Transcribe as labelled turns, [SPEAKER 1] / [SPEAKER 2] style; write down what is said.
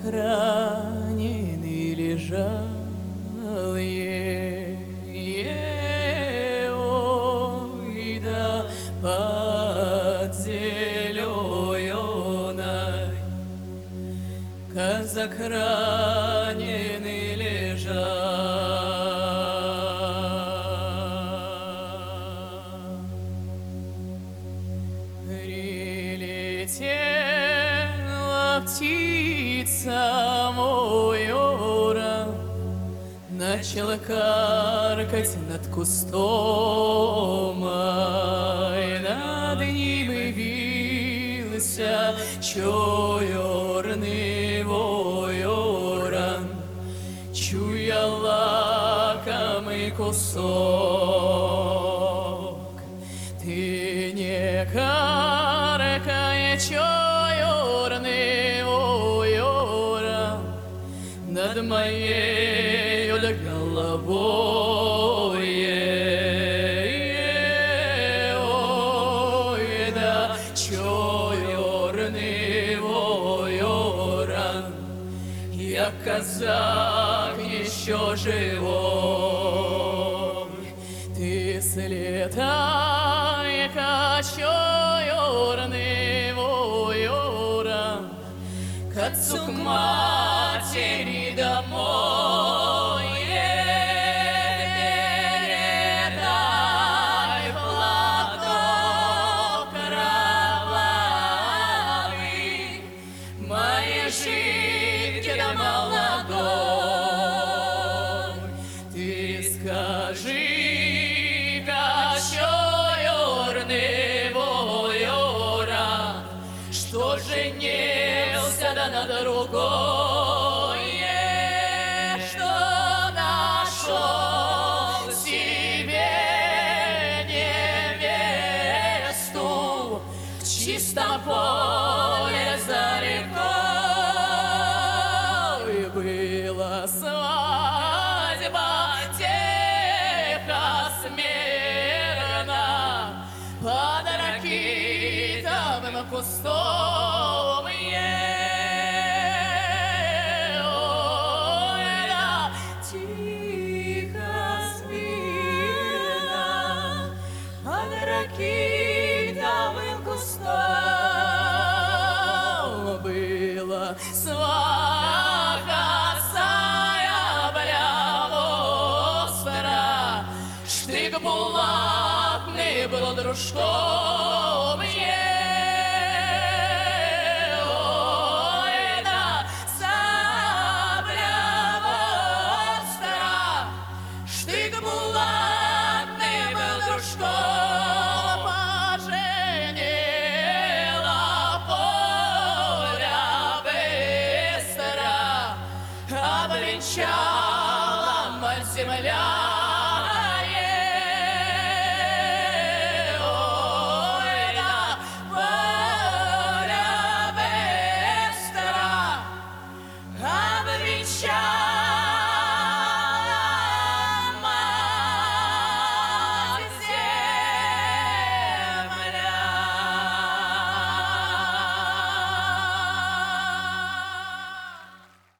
[SPEAKER 1] раненый лежал, ой, да под зеленой казак раненый лежал. Прилетела птица мойора, начала каркать над кустом, ай, над ним вился черный ворон, чуя лакомый кусок. Ты не каркай, черный ворон, над моей головой, ой, да черный ворон, я казак еще живой. Ты слетай-ка, черный ворон, к отцу, к матери домой, передай платок кровавый моей жидке да молодой. Ты скажи-ка, черный ворон, что женился да на другой, что нашел себе невесту в чистом поле за рекой. Была свадьба тихо, смирно, под ракитовым кустом, ой, да, тихо, смирно, под ракитовым кустом. Была сваха сая остра, штык булатный был дружком, ой, да, сабля остра, штык булатный был дружком. Поженила поля быстро, обвенчала мать земля.